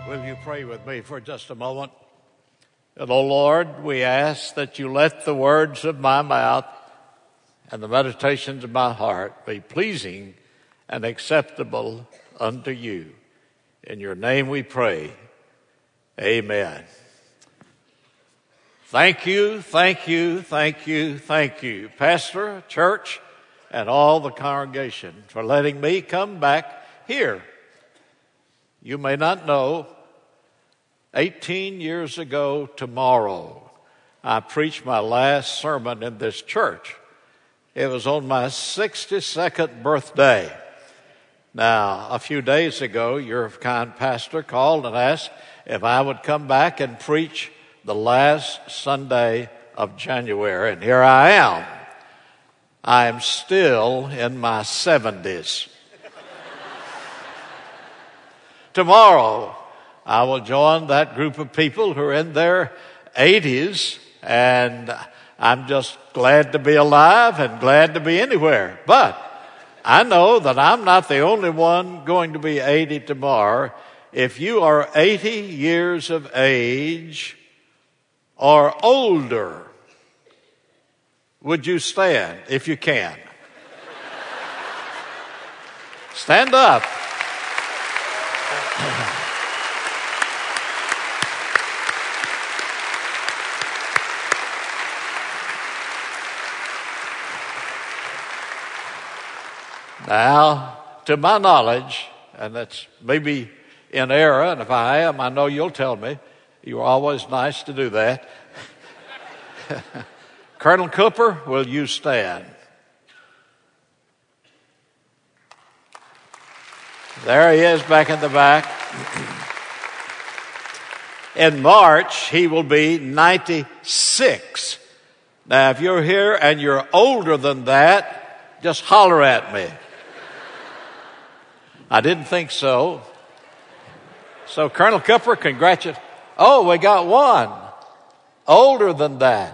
Will you pray with me for just a moment? And, O Lord, we ask that you let the words of my mouth and the meditations of my heart be pleasing and acceptable unto you. In your name we pray. Amen. Thank you, thank you, thank you, thank you, Pastor, church, and all the congregation for letting me come back here. You may not know, 18 years ago tomorrow, I preached my last sermon in this church. It was on my 62nd birthday. Now, a few days ago, your kind pastor called and asked if I would come back and preach the last Sunday of January, and here I am. I am still in my 70s. Tomorrow, I will join that group of people who are in their 80s, and I'm just glad to be alive and glad to be anywhere. But I know that I'm not the only one going to be 80 tomorrow. If you are 80 years of age or older, would you stand if you can? Stand up. Now, to my knowledge, and that's maybe in error, and if I am, I know you'll tell me. You're always nice to do that. Colonel Cooper, will you stand? There he is back in the back. In March, he will be 96. Now, if you're here and you're older than that, just holler at me. I didn't think so. So, Colonel Cooper, congratulations. Oh, we got one older than that.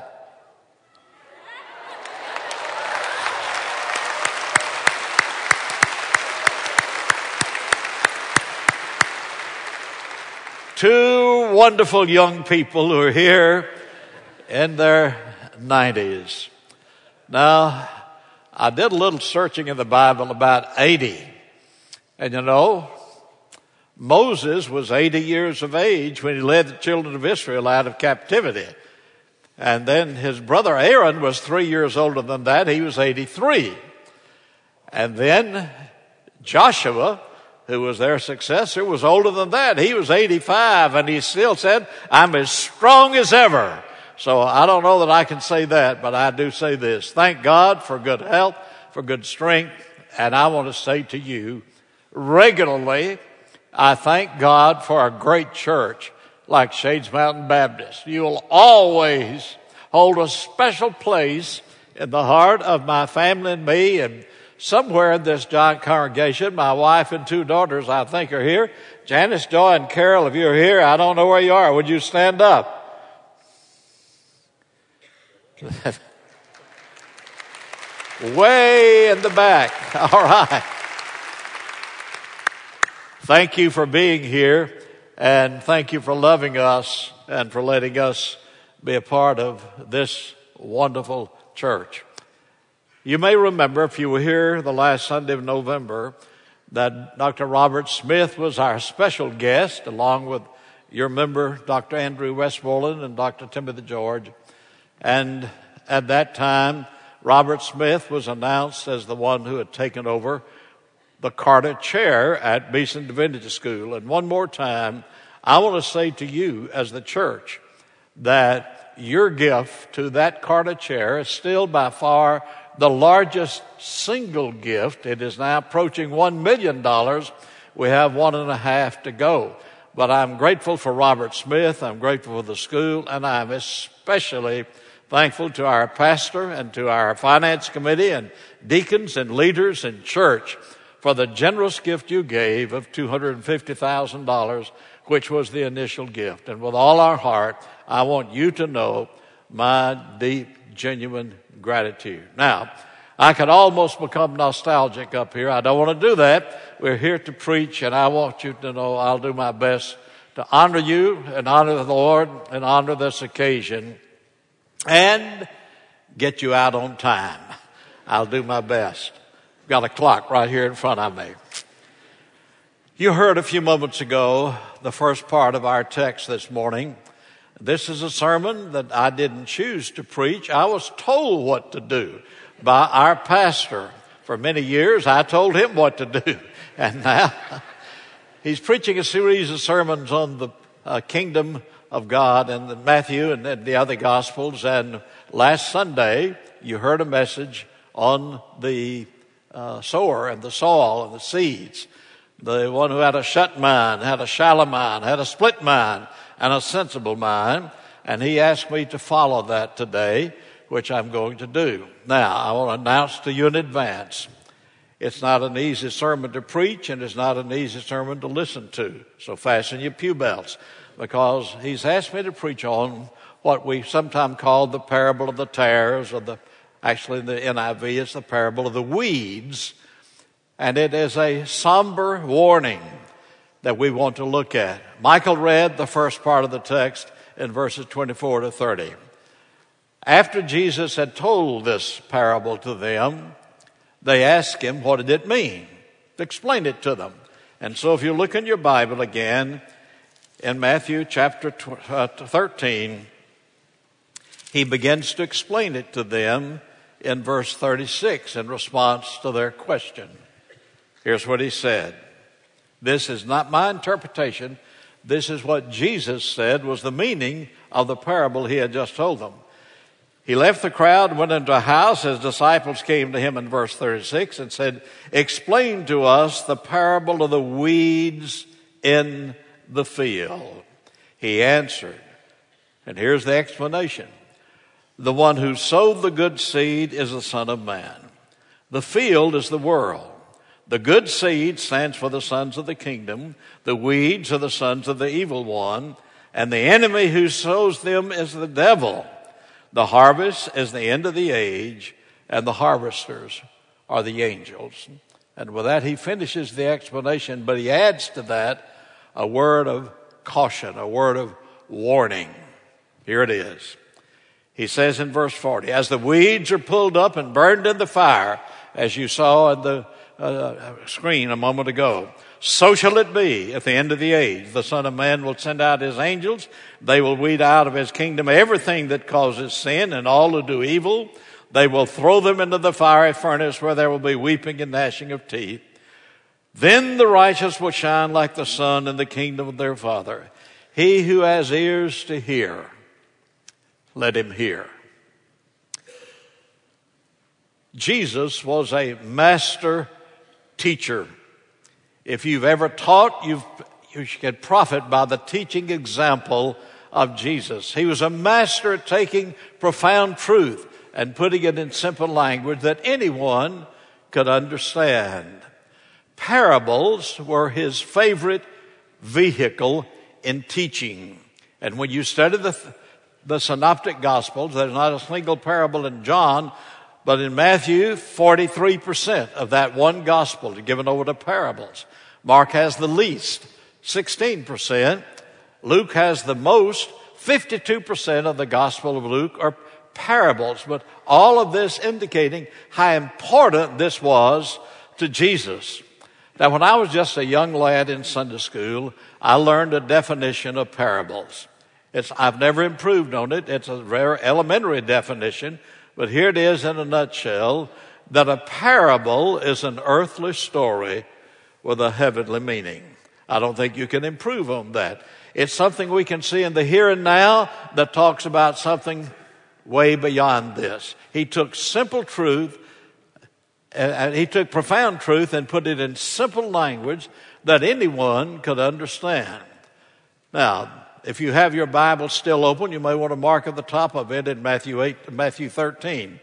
Two wonderful young people who are here in their 90s. Now, I did a little searching in the Bible about 80. And you know, Moses was 80 years of age when he led the children of Israel out of captivity. And then his brother Aaron was 3 years older than that. He was 83. And then Joshua, who was their successor, was older than that. He was 85, and he still said, I'm as strong as ever. So I don't know that I can say that, but I do say this. Thank God for good health, for good strength. And I want to say to you, regularly, I thank God for a great church like Shades Mountain Baptist. You'll always hold a special place in the heart of my family and me, and somewhere in this giant congregation, my wife and two daughters, I think, are here. Janice, Joy, and Carol, if you're here, I don't know where you are. Would you stand up? Way in the back. All right. Thank you for being here, and thank you for loving us and for letting us be a part of this wonderful church. You may remember, if you were here the last Sunday of November, that Dr. Robert Smith was our special guest, along with your member, Dr. Andrew Westmoreland and Dr. Timothy George. And at that time, Robert Smith was announced as the one who had taken over the Carter Chair at Beeson Divinity School. And one more time, I want to say to you as the church that your gift to that Carter Chair is still by far the largest single gift. It is now approaching $1 million. We have 1.5 to go. But I'm grateful for Robert Smith. I'm grateful for the school. And I'm especially thankful to our pastor and to our finance committee and deacons and leaders in church for the generous gift you gave of $250,000, which was the initial gift. And with all our heart, I want you to know my deep, genuine gratitude. Now, I could almost become nostalgic up here. I don't want to do that. We're here to preach, and I want you to know I'll do my best to honor you and honor the Lord and honor this occasion and get you out on time. I'll do my best. Got a clock right here in front of me. You heard a few moments ago the first part of our text this morning. This is a sermon that I didn't choose to preach. I was told what to do by our pastor. For many years, I told him what to do. And now he's preaching a series of sermons on the kingdom of God and Matthew and the other Gospels. And last Sunday, you heard a message on the sower and the soil and the seeds. The one who had a shut mind, had a shallow mind, had a split mind, and a sensible mind. And he asked me to follow that today, which I'm going to do. Now, I want to announce to you in advance, it's not an easy sermon to preach, and it's not an easy sermon to listen to. So fasten your pew belts, because he's asked me to preach on what we sometimes call the parable of the tares, or actually in the NIV, it's the parable of the weeds. And it is a somber warning that we want to look at. Michael read the first part of the text in verses 24 to 30. After Jesus had told this parable to them, they asked him, what did it mean? Explain it to them. And so if you look in your Bible again, in Matthew chapter 13, he begins to explain it to them in verse 36 in response to their question. Here's what he said. This is not my interpretation. This is what Jesus said was the meaning of the parable he had just told them. He left the crowd and went into a house. His disciples came to him in verse 36 and said, explain to us the parable of the weeds in the field. He answered, and here's the explanation. The one who sowed the good seed is the Son of Man. The field is the world. The good seed stands for the sons of the kingdom. The weeds are the sons of the evil one. And the enemy who sows them is the devil. The harvest is the end of the age, and the harvesters are the angels. And with that, he finishes the explanation, but he adds to that a word of caution, a word of warning. Here it is. He says in verse 40, as the weeds are pulled up and burned in the fire, as you saw in the screen a moment ago, so shall it be at the end of the age. The Son of Man will send out his angels. They will weed out of his kingdom everything that causes sin and all who do evil. They will throw them into the fiery furnace where there will be weeping and gnashing of teeth. Then the righteous will shine like the sun in the kingdom of their Father. He who has ears to hear, let him hear. Jesus was a master teacher. If you've ever taught, you can profit by the teaching example of Jesus. He was a master at taking profound truth and putting it in simple language that anyone could understand. Parables were his favorite vehicle in teaching. And when you study the synoptic gospels, there's not a single parable in John, but in Matthew, 43% of that one gospel is given over to parables. Mark has the least, 16%. Luke has the most, 52% of the gospel of Luke are parables. But all of this indicating how important this was to Jesus. Now, when I was just a young lad in Sunday school, I learned a definition of parables. I've never improved on it. It's a very elementary definition. But here it is in a nutshell, that a parable is an earthly story with a heavenly meaning. I don't think you can improve on that. It's something we can see in the here and now that talks about something way beyond this. He took simple truth, and he took profound truth and put it in simple language that anyone could understand. Now, if you have your Bible still open, you may want to mark at the top of it in Matthew 13.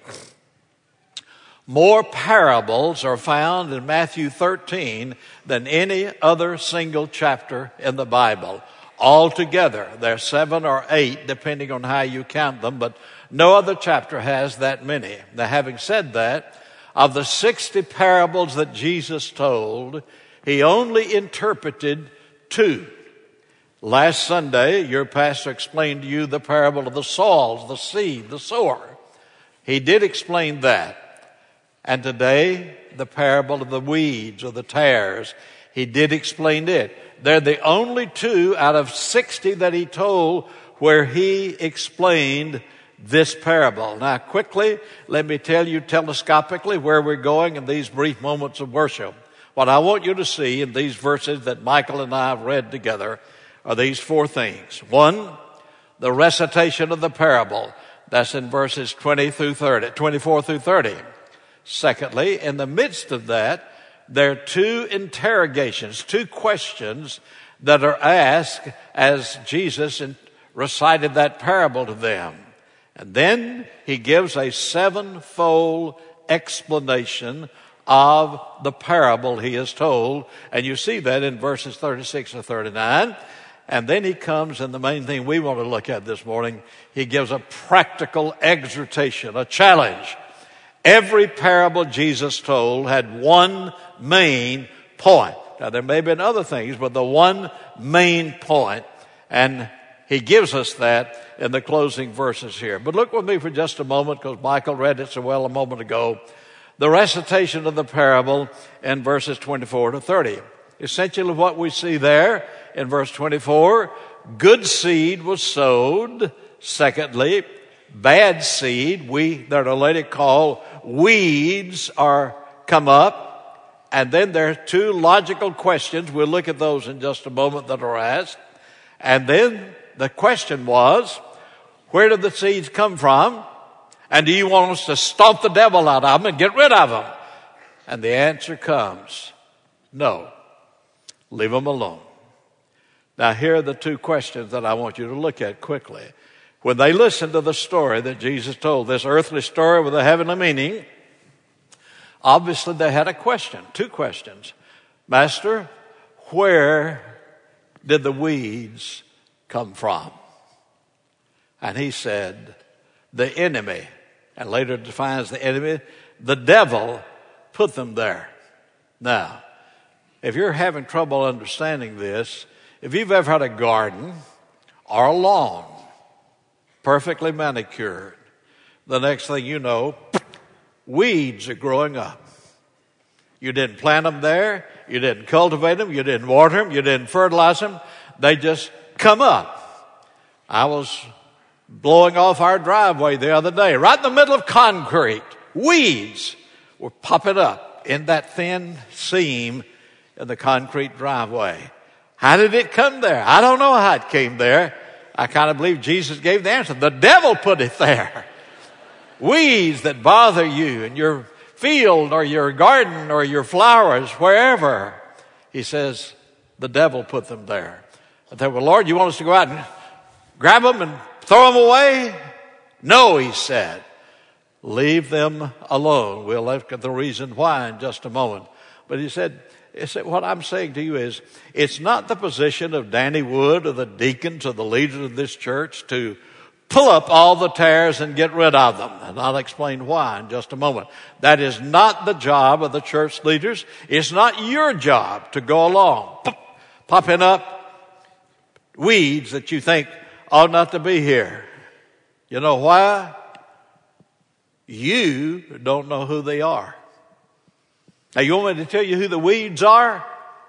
More parables are found in Matthew 13 than any other single chapter in the Bible. Altogether, there are 7 or 8, depending on how you count them, but no other chapter has that many. Now, having said that, of the 60 parables that Jesus told, he only interpreted 2. Last Sunday, your pastor explained to you the parable of the soils, the seed, the sower. He did explain that. And today, the parable of the weeds or the tares, he did explain it. They're the only two out of 60 that he told where he explained this parable. Now, quickly, let me tell you telescopically where we're going in these brief moments of worship. What I want you to see in these verses that Michael and I have read together are these four things. One, the recitation of the parable. That's in verses 24 through 30. Secondly, in the midst of that, there are two interrogations, two questions that are asked as Jesus recited that parable to them. And then he gives a sevenfold explanation of the parable he has told. And you see that in verses 36 to 39. And then he comes, and the main thing we want to look at this morning, he gives a practical exhortation, a challenge. Every parable Jesus told had one main point. Now, there may have been other things, but the one main point, and he gives us that in the closing verses here. But look with me for just a moment, because Michael read it so well a moment ago. The recitation of the parable in verses 24 to 30. Essentially what we see there in verse 24, good seed was sowed. Secondly, bad seed, that are later called weeds, are come up. And then there are two logical questions. We'll look at those in just a moment that are asked. And then the question was, where did the seeds come from? And do you want us to stomp the devil out of them and get rid of them? And the answer comes, no. Leave them alone. Now, here are the two questions that I want you to look at quickly. When they listened to the story that Jesus told, this earthly story with a heavenly meaning, obviously they had a question, two questions. Master, where did the weeds come from? And he said, the enemy, and later defines the enemy, the devil put them there. Now, if you're having trouble understanding this, if you've ever had a garden or a lawn perfectly manicured, the next thing you know, weeds are growing up. You didn't plant them there, you didn't cultivate them, you didn't water them, you didn't fertilize them, they just come up. I was blowing off our driveway the other day, right in the middle of concrete. Weeds were popping up in that thin seam in the concrete driveway. How did it come there? I don't know how it came there. I kind of believe Jesus gave the answer. The devil put it there. Weeds that bother you in your field or your garden or your flowers, wherever. He says, the devil put them there. I thought, well, Lord, you want us to go out and grab them and throw them away? No, he said. Leave them alone. We'll look at the reason why in just a moment. But he said, what I'm saying to you is, it's not the position of Danny Wood or the deacons or the leaders of this church to pull up all the tares and get rid of them. And I'll explain why in just a moment. That is not the job of the church leaders. It's not your job to go along popping up weeds that you think ought not to be here. You know why? You don't know who they are. Now, you want me to tell you who the weeds are?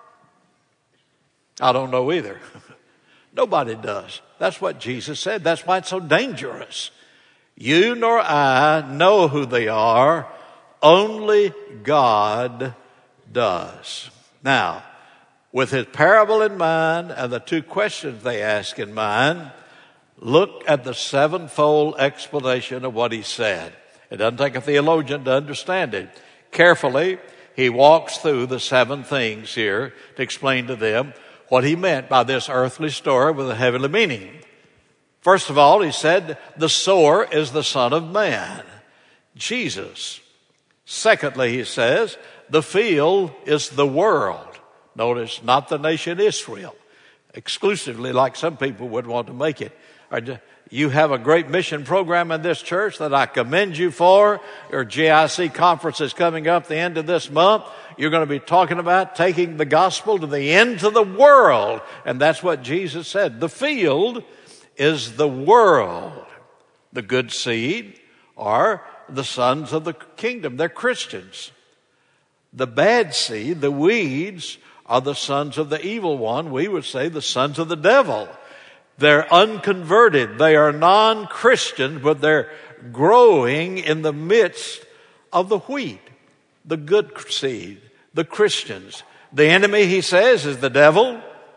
I don't know either. Nobody does. That's what Jesus said. That's why it's so dangerous. You nor I know who they are. Only God does. Now, with his parable in mind and the two questions they ask in mind, look at the sevenfold explanation of what he said. It doesn't take a theologian to understand it. Carefully, he walks through the seven things here to explain to them what he meant by this earthly story with a heavenly meaning. First of all, he said, the sower is the Son of Man, Jesus. Secondly, he says, the field is the world. Notice, not the nation Israel, exclusively like some people would want to make it. You have a great mission program in this church that I commend you for. Your GIC conference is coming up the end of this month. you're going to be talking about taking the gospel to the ends of the world. And that's what Jesus said. The field is the world. The good seed are the sons of the kingdom. They're Christians. The bad seed, the weeds, are the sons of the evil one. We would say the sons of the devil. They're unconverted. They are non-Christians, but they're growing in the midst of the wheat, the good seed, the Christians. The enemy, he says, is the devil.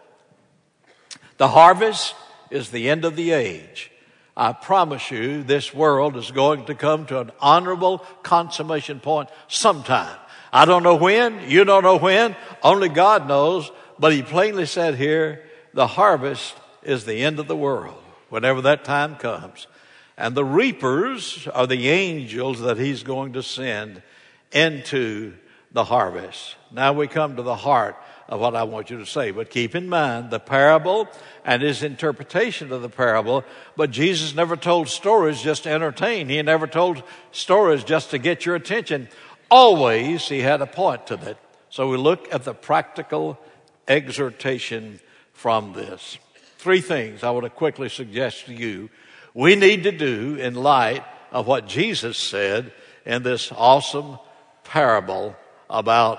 The harvest is the end of the age. I promise you, this world is going to come to an honorable consummation point sometime. I don't know when, you don't know when, only God knows, but he plainly said here, the harvest is the end of the world, whenever that time comes. And the reapers are the angels that he's going to send into the harvest. Now we come to the heart of what I want you to say. But keep in mind the parable and his interpretation of the parable. But Jesus never told stories just to entertain. He never told stories just to get your attention. Always he had a point to that. So we look at the practical exhortation from this. 3 things I want to quickly suggest to you we need to do in light of what Jesus said in this awesome parable about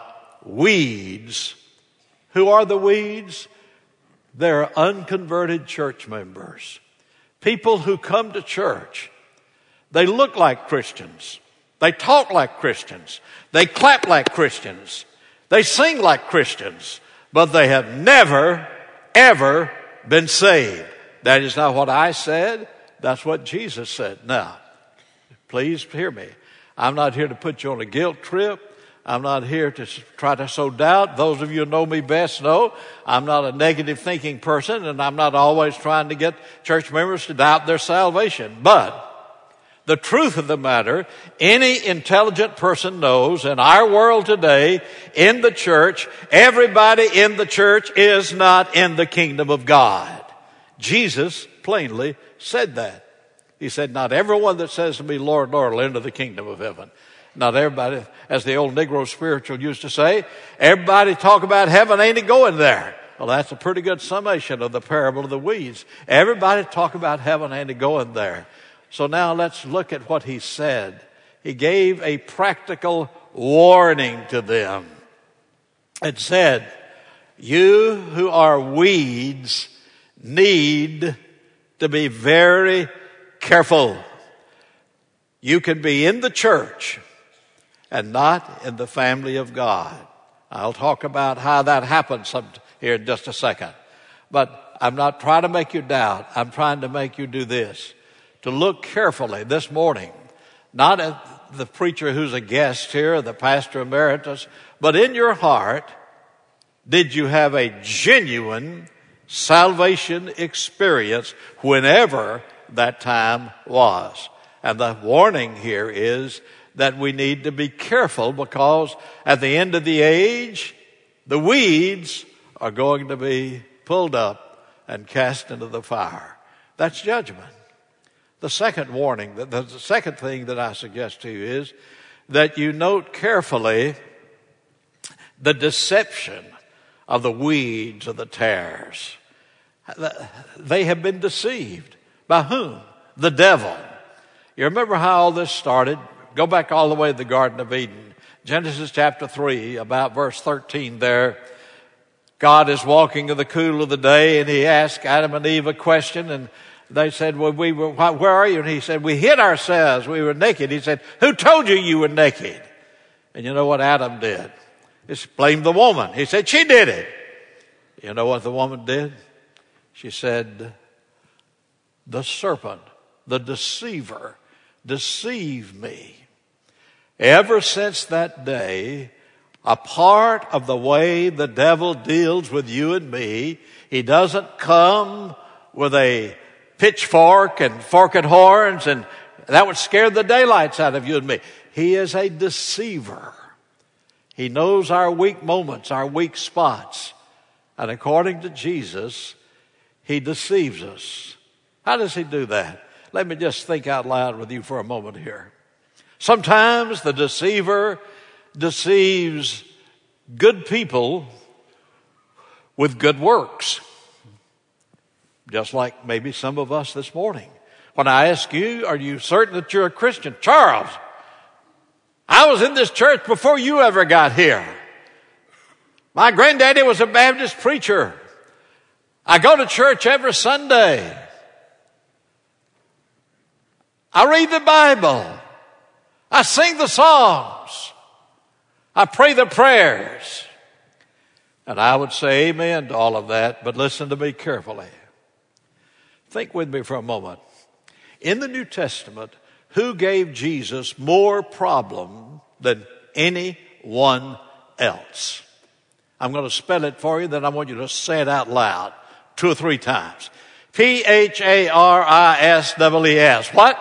weeds. Who are the weeds? They're unconverted church members. People who come to church. They look like Christians. They talk like Christians. They clap like Christians. They sing like Christians. But they have never, ever been saved. That is not what I said. That's what Jesus said. Now, please hear me. I'm not here to put you on a guilt trip. I'm not here to try to sow doubt. Those of you who know me best know I'm not a negative thinking person, and I'm not always trying to get church members to doubt their salvation. But the truth of the matter, any intelligent person knows in our world today, in the church, everybody in the church is not in the kingdom of God. Jesus plainly said that. He said, not everyone that says to me, Lord, Lord, will enter the kingdom of heaven. Not everybody, as the old Negro spiritual used to say, everybody talk about heaven, ain't it going there? Well, that's a pretty good summation of the parable of the weeds. Everybody talk about heaven, ain't it going there? So now let's look at what he said. He gave a practical warning to them. It said, you who are weeds need to be very careful. You can be in the church and not in the family of God. I'll talk about how that happens here in just a second. But I'm not trying to make you doubt. I'm trying to make you do this. To look carefully this morning, not at the preacher who's a guest here, the pastor emeritus, but in your heart, did you have a genuine salvation experience whenever that time was? And the warning here is that we need to be careful, because at the end of the age, the weeds are going to be pulled up and cast into the fire. That's judgment. The second warning, the second thing that I suggest to you is that you note carefully the deception of the weeds of the tares. They have been deceived. By whom? The devil. You remember how all this started? Go back all the way to the Garden of Eden. Genesis chapter 3, about verse 13 there. God is walking in the cool of the day, and he asked Adam and Eve a question, and they said, well, where are you? And he said, we hid ourselves. We were naked. He said, who told you were naked? And you know what Adam did? He blamed the woman. He said, she did it. You know what the woman did? She said, the serpent, the deceiver, deceived me. Ever since that day, a part of the way the devil deals with you and me, he doesn't come with a pitchfork and forked horns, and that would scare the daylights out of you and me. He is a deceiver. He knows our weak moments, our weak spots. And according to Jesus, he deceives us. How does he do that? Let me just think out loud with you for a moment here. Sometimes the deceiver deceives good people with good works. Just like maybe some of us this morning. When I ask you, are you certain that you're a Christian? Charles, I was in this church before you ever got here. My granddaddy was a Baptist preacher. I go to church every Sunday. I read the Bible. I sing the songs. I pray the prayers. And I would say amen to all of that, but listen to me carefully. Think with me for a moment. In the New Testament, who gave Jesus more problem than anyone else? I'm going to spell it for you, then I want you to say it out loud 2 or 3 times. P-H-A-R-I-S-E-E-S. What?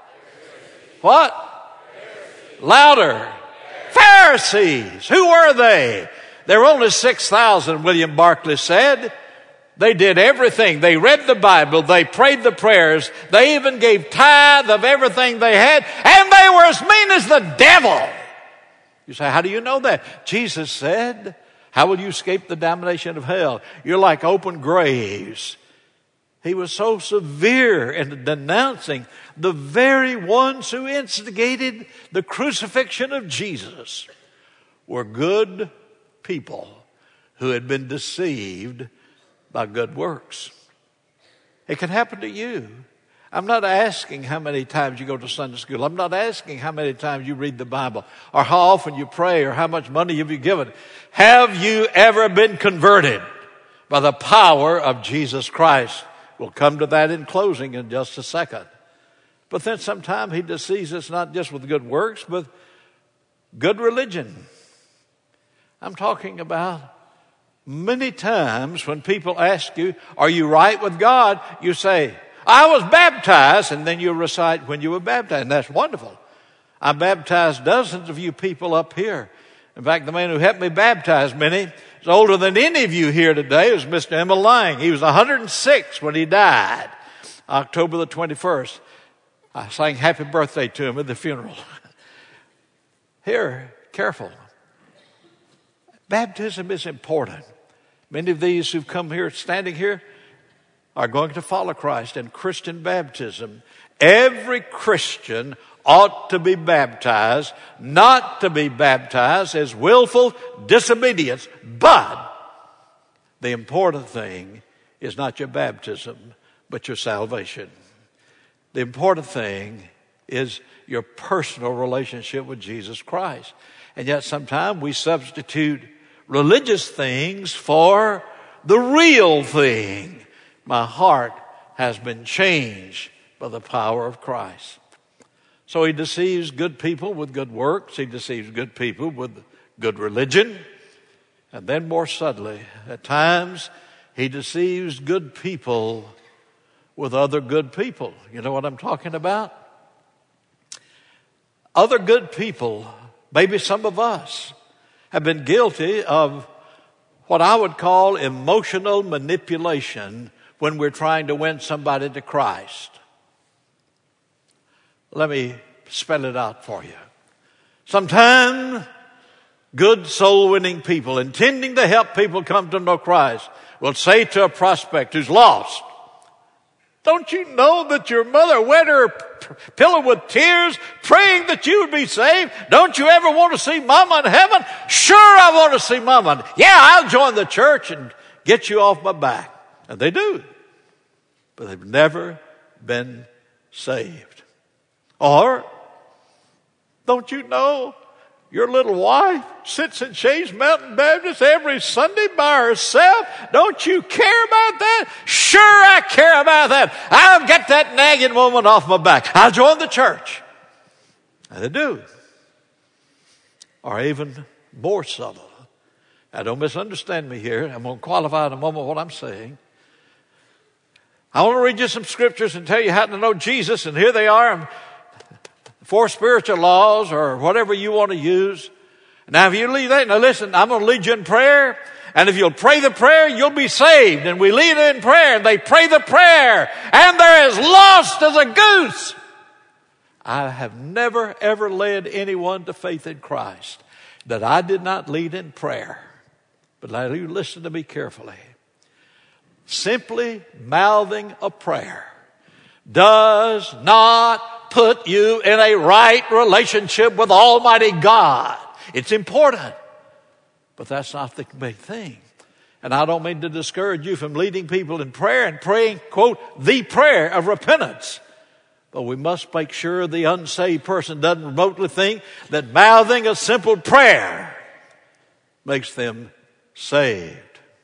What? Louder. Pharisees. Who were they? There were only 6,000, William Barclay said. They did everything. They read the Bible. They prayed the prayers. They even gave tithe of everything they had. And they were as mean as the devil. You say, how do you know that? Jesus said, how will you escape the damnation of hell? You're like open graves. He was so severe in denouncing the very ones who instigated the crucifixion of Jesus were good people who had been deceived by good works. It can happen to you. I'm not asking how many times you go to Sunday school. I'm not asking how many times you read the Bible or how often you pray or how much money have you given. Have you ever been converted by the power of Jesus Christ? We'll come to that in closing in just a second. But then sometimes he deceives us not just with good works, but good religion. I'm talking about many times when people ask you, are you right with God? You say, I was baptized, and then you recite when you were baptized. And that's wonderful. I baptized dozens of you people up here. In fact, the man who helped me baptize many is older than any of you here today. It was Mr. Emil Lang. He was 106 when he died, October the 21st. I sang happy birthday to him at the funeral. Here, careful. Baptism is important. Many of these who've come here, standing here, are going to follow Christ in Christian baptism. Every Christian ought to be baptized. Not to be baptized is willful disobedience. But the important thing is not your baptism, but your salvation. The important thing is your personal relationship with Jesus Christ. And yet sometimes we substitute religious things for the real thing. My heart has been changed by the power of Christ. So he deceives good people with good works. He deceives good people with good religion. And then more subtly, at times, he deceives good people with other good people. You know what I'm talking about? Other good people, maybe some of us, have been guilty of what I would call emotional manipulation when we're trying to win somebody to Christ. Let me spell it out for you. Sometimes good soul-winning people, intending to help people come to know Christ, will say to a prospect who's lost, don't you know that your mother wet her pillow with tears praying that you would be saved? Don't you ever want to see Mama in heaven? Sure, I want to see Mama. Yeah, I'll join the church and get you off my back. And they do. But they've never been saved. Or, don't you know your little wife sits in Shays Mountain Baptist every Sunday by herself? Don't you care about that? Sure, I care about that. I'll get that nagging woman off my back. I'll join the church. And they do. Or even more subtle. Now, don't misunderstand me here. I'm going to qualify in a moment what I'm saying. I want to read you some scriptures and tell you how to know Jesus. And here they are. 4 spiritual laws or whatever you want to use. Now, if you leave that, now listen, I'm going to lead you in prayer. And if you'll pray the prayer, you'll be saved. And we lead in prayer and they pray the prayer. And they're as lost as a goose. I have never, ever led anyone to faith in Christ. that I did not lead in prayer. But now you listen to me carefully. Simply mouthing a prayer does not put you in a right relationship with Almighty God. It's important, but that's not the big thing. And I don't mean to discourage you from leading people in prayer and praying, quote, the prayer of repentance. But we must make sure the unsaved person doesn't remotely think that mouthing a simple prayer makes them saved.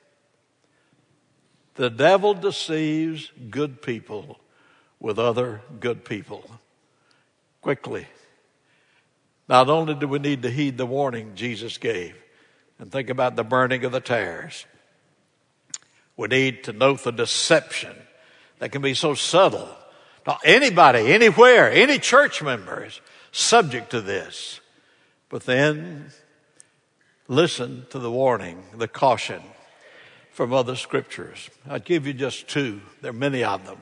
The devil deceives good people with other good people. Quickly. Not only do we need to heed the warning Jesus gave and think about the burning of the tares, we need to note the deception that can be so subtle. Now, anybody, anywhere, any church member is subject to this. But then listen to the warning, the caution from other scriptures. I'll give you just two. There are many of them.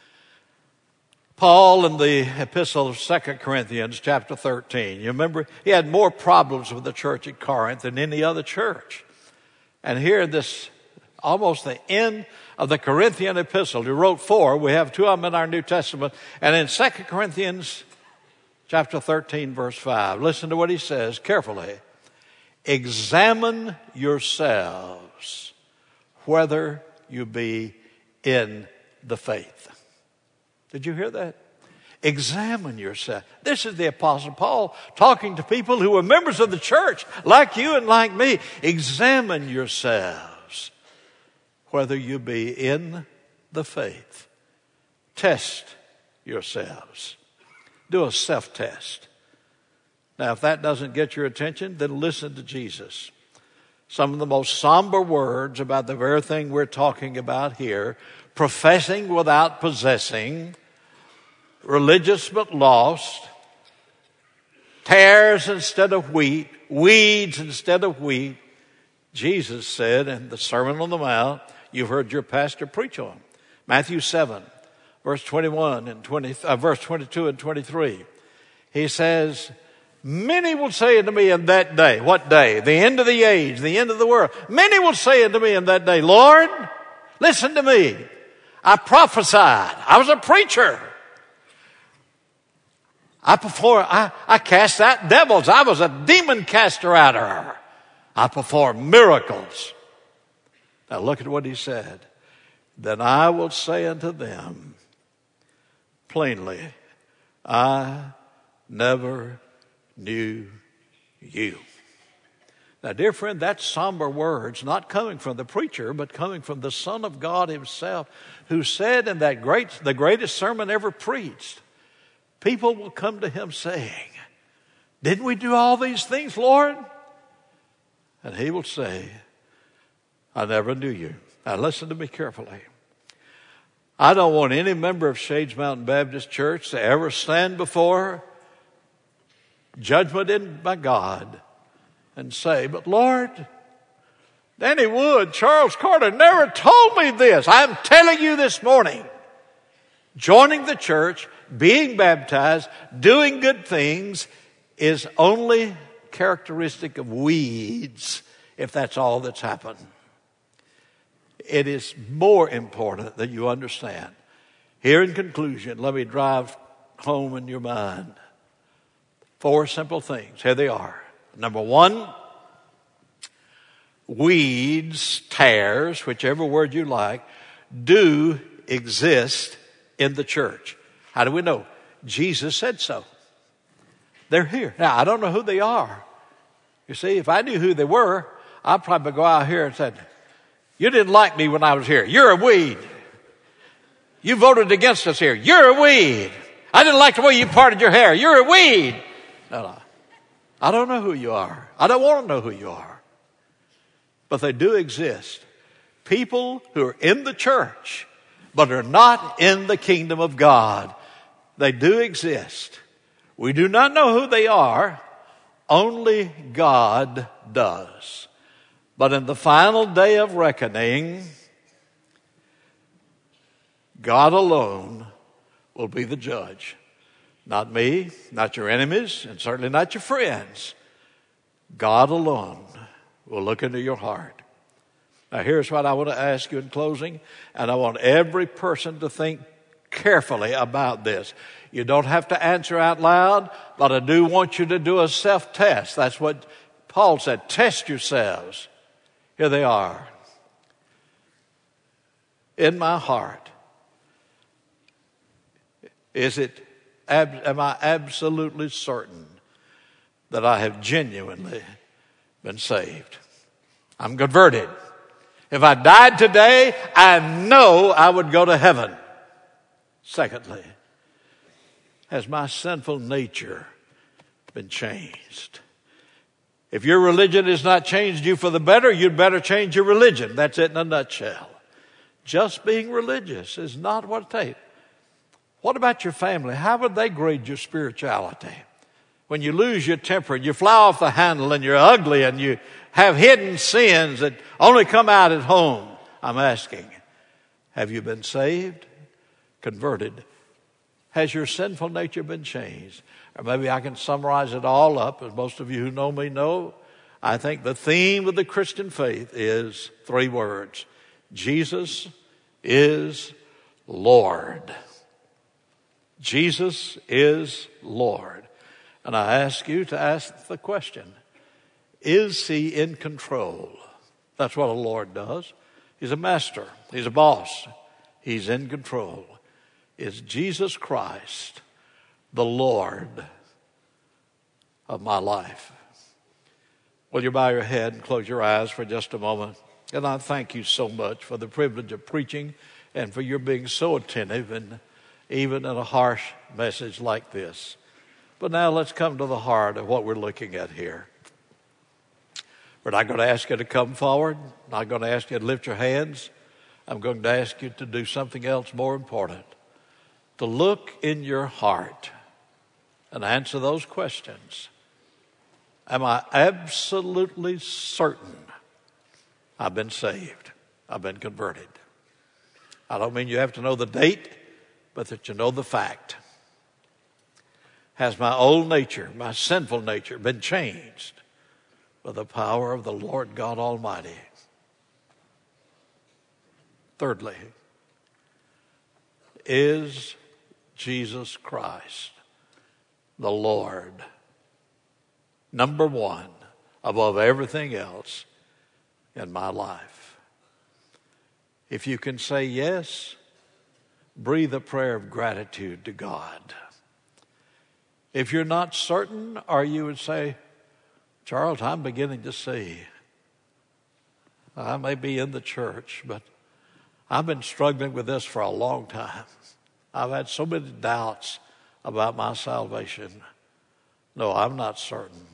Paul in the epistle of 2 Corinthians chapter 13. You remember, he had more problems with the church at Corinth than any other church. And here this, almost the end of the Corinthian epistle, he wrote 4. We have 2 of them in our New Testament. And in 2 Corinthians chapter 13, verse 5, listen to what he says carefully. Examine yourselves whether you be in the faith. Did you hear that? Examine yourself. This is the Apostle Paul talking to people who are members of the church, like you and like me. Examine yourselves whether you be in the faith. Test yourselves. Do a self-test. Now, if that doesn't get your attention, then listen to Jesus. Some of the most somber words about the very thing we're talking about here, professing without possessing, religious but lost, tares instead of wheat, weeds instead of wheat. Jesus said in the Sermon on the Mount, you've heard your pastor preach on, Matthew 7, verse 21 and verse 22 and 23. He says, many will say unto me in that day, what day? The end of the age, the end of the world. Many will say unto me in that day, Lord, listen to me. I prophesied. I was a preacher. I cast out devils. I was a demon caster outer. I performed miracles. Now look at what he said. Then I will say unto them plainly, I never knew you. Now, dear friend, that's somber words, not coming from the preacher, but coming from the Son of God himself, who said in that the greatest sermon ever preached, people will come to him saying, didn't we do all these things, Lord? And he will say, I never knew you. Now listen to me carefully. I don't want any member of Shades Mountain Baptist Church to ever stand before judgment by God and say, but Lord, Danny Wood, Charles Carter never told me this. I'm telling you this morning, joining the church, being baptized, doing good things is only characteristic of weeds if that's all that's happened. It is more important that you understand. Here in conclusion, let me drive home in your mind 4 simple things. Here they are. Number 1, weeds, tares, whichever word you like, do exist in the church. How do we know? Jesus said so. They're here. Now, I don't know who they are. You see, if I knew who they were, I'd probably go out here and said, you didn't like me when I was here. You're a weed. You voted against us here. You're a weed. I didn't like the way you parted your hair. You're a weed. No. I don't know who you are. I don't want to know who you are. But they do exist. People who are in the church, but are not in the kingdom of God. They do exist. We do not know who they are. Only God does. But in the final day of reckoning, God alone will be the judge. Not me, not your enemies, and certainly not your friends. God alone will look into your heart. Now, here's what I want to ask you in closing, and I want every person to think carefully about this. You don't have to answer out loud, but I do want you to do a self-test. That's what Paul said. Test yourselves. Here they are. In my heart, am I absolutely certain that I have genuinely been saved? I'm converted. If I died today, I know I would go to heaven. Secondly, has my sinful nature been changed? If your religion has not changed you for the better, you'd better change your religion. That's it in a nutshell. Just being religious is not what it takes. What about your family? How would they grade your spirituality? When you lose your temper and you fly off the handle and you're ugly and you have hidden sins that only come out at home, I'm asking, have you been saved, converted? Has your sinful nature been changed? Or maybe I can summarize it all up, as most of you who know me know. I think the theme of the Christian faith is 3 words. Jesus is Lord. Jesus is Lord. And I ask you to ask the question, is he in control? That's what a Lord does. He's a master. He's a boss. He's in control. Is Jesus Christ the Lord of my life? Will you bow your head and close your eyes for just a moment? And I thank you so much for the privilege of preaching and for your being so attentive and even in a harsh message like this. But now let's come to the heart of what we're looking at here. We're not going to ask you to come forward. I'm not going to ask you to lift your hands. I'm going to ask you to do something else more important. To look in your heart and answer those questions. Am I absolutely certain I've been saved? I've been converted. I don't mean you have to know the date, but that you know the fact. Has my old nature, my sinful nature, been changed by the power of the Lord God Almighty? Thirdly, is Jesus Christ the Lord, number one, above everything else in my life? If you can say yes, breathe a prayer of gratitude to God. If you're not certain, or you would say, Charles, I'm beginning to see. I may be in the church, but I've been struggling with this for a long time. I've had so many doubts about my salvation. No, I'm not certain.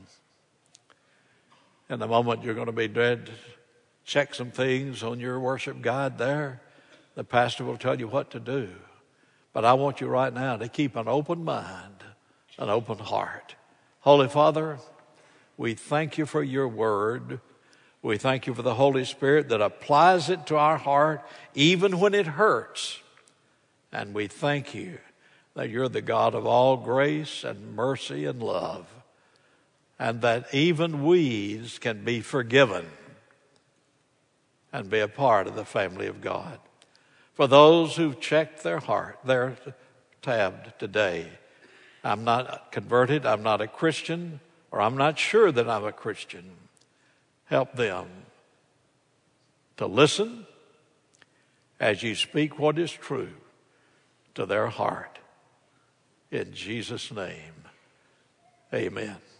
In the moment you're going to be dead, check some things on your worship guide there. The pastor will tell you what to do. But I want you right now to keep an open mind, an open heart. Holy Father, we thank you for your word. We thank you for the Holy Spirit that applies it to our heart even when it hurts. And we thank you that you're the God of all grace and mercy and love, and that even weeds can be forgiven and be a part of the family of God. For those who've checked their heart, they're tabbed today. I'm not converted, I'm not a Christian, or I'm not sure that I'm a Christian. Help them to listen as you speak what is true to their heart. In Jesus' name, amen.